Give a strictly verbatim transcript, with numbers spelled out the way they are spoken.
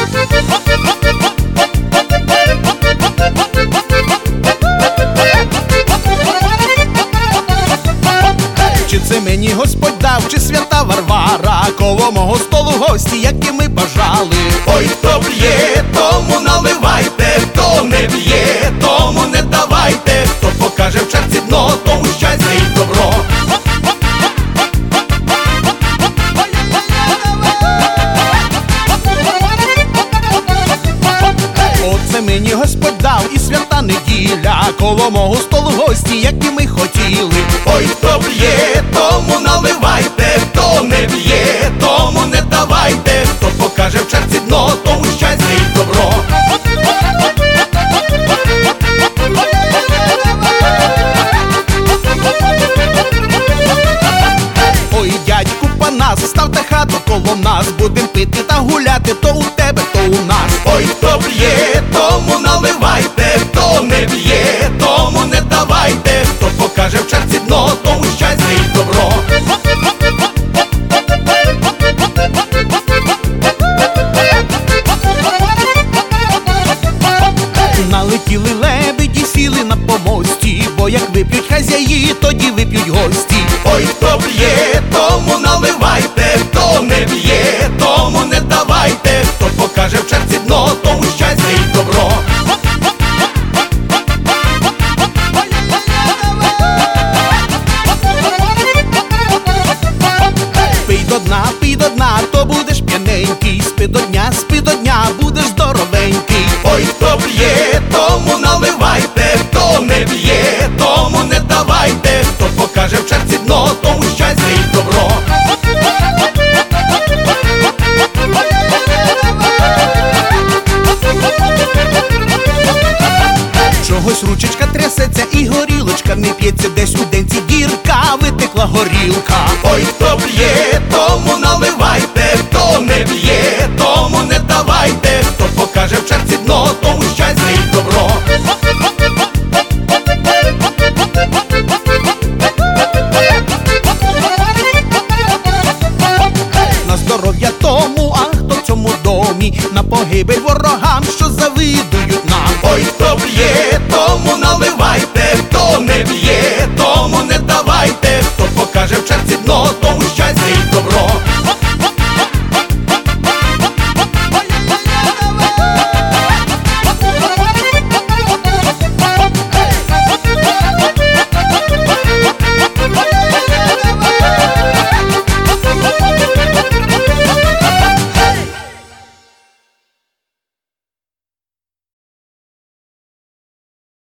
Чи це мені Господь дав, чи свята Варвара, коло мого столу гості, які ми бажали. Ой, хто б'є, тому наливайте, хто не б'є, тому не давайте, хто покаже в черці дно, тому щастя і добро. Оце мені Господь дав і свята неділя, коло мого столу гості, які ми хотіли. Ой, хто б'є, тому наливайте, хто не б'є, тому не давайте, хто покаже в черці дно, тому щастя і добро. Ой, дядьку Панас, ставте хату коло нас, будем пити та гуляти, то у тебе, то у нас. Ой, хто б'є, тому наливайте, хто не б'є, тому не давайте, хто покаже в черці дно, тому щастя і добро. Налетіли лебеді, сіли на помості, бо як вип'ють хазяї, тоді вип'ють гості. Ой, хто б'є, тому наливайте, хто не б'є, тому не давайте, хто покаже в черці дно, тому щастя і добро. Пий до дна, пий до дна, то будеш п'яненький, спи до дня, спи до дня, будеш здоровенький. Ой, хто б'є, тому наливайте, хто не б'є, тому не давайте, хто покаже в черці дно, тому щастя і добро. Чогось ручечка трясеться і горілочка не п'ється, десь у денці дірка, витекла горілка. Ой, хто б'є, тому наливайте, хто не б'є, тому не давайте, хто покаже в черці дно, тому щастя і добро. На здоров'я тому, а хто в цьому домі, на погибель ворогам